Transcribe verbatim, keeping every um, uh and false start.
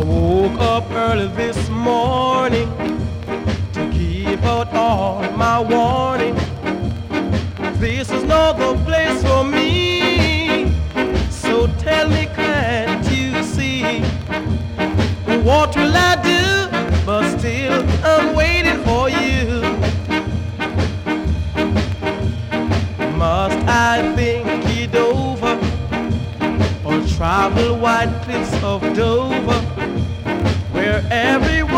woke up early this morning to keep out all my warning. This is not the place for me, so tell me, can't you see? What will I do? But still I'm waiting for you. Must I think it over, or travel wide cliffs of Dover, where everyone